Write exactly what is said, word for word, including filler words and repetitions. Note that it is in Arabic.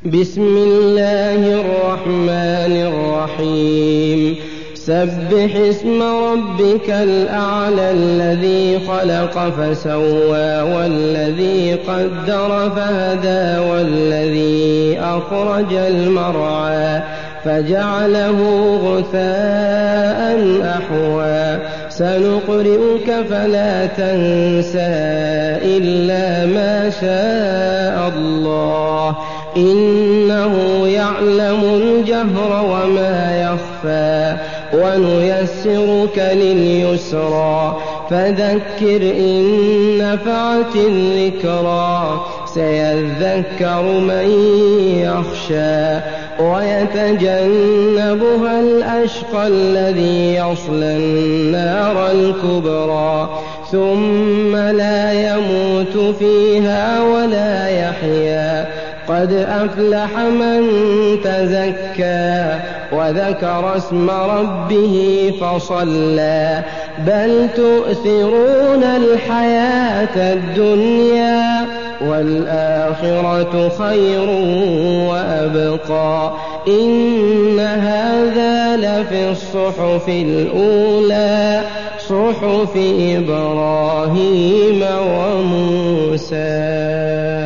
بسم الله الرحمن الرحيم سبح اسم ربك الأعلى الذي خلق فسوى والذي قدر فهدى والذي أخرج المرعى فجعله غثاء أحوى سنقرئك فلا تنسى إلا ما شاء الله إنه يعلم الجهر وما يخفى ونيسرك لليسرى فذكر إن نفعت الذكرى سيذكر من يخشى ويتجنبها الأشقى الذي يصلى النار الكبرى ثم لا يموت فيها ولا يحيا قد أفلح من تزكى وذكر اسم ربه فصلى بل تؤثرون الحياة الدنيا والآخرة خير وأبقى إن هذا لفي الصحف الأولى صحف إبراهيم وموسى.